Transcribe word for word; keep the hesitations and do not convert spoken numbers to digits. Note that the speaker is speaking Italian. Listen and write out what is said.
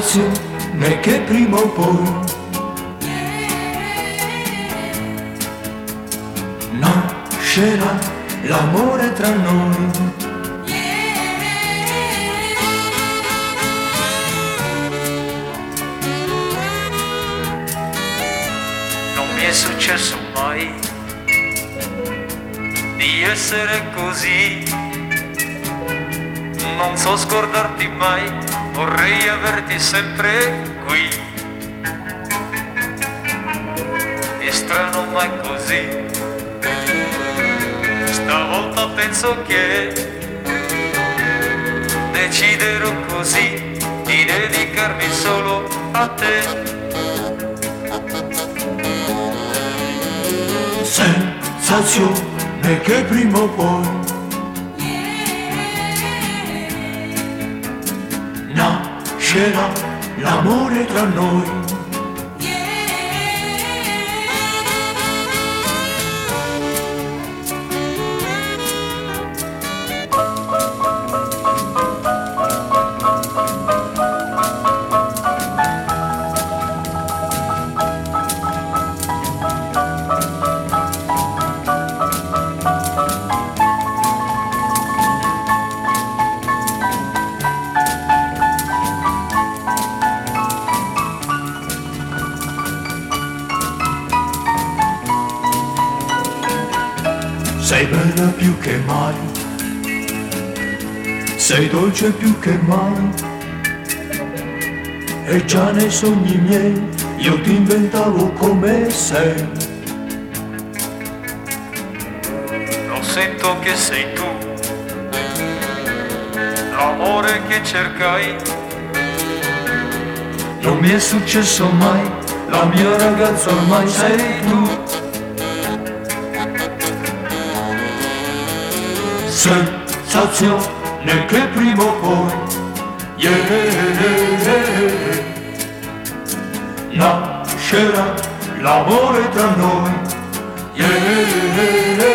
sensazione che prima o poi nascerà l'amore tra noi. Non mi è successo mai di essere così, non so scordarti mai, vorrei averti sempre qui. È strano ma è così, stavolta penso che deciderò così di dedicarmi solo a te. Sensazione che prima o poi nascerà l'amore tra noi. Sei bella più che mai, sei dolce più che mai, e già nei sogni miei io ti inventavo come sei. Lo sento che sei tu, l'amore che cercai. Non mi è successo mai, la mia ragazza ormai sei tu. Sensazione che prima o poi yeah, nascerà l'amore tra noi. Yeah,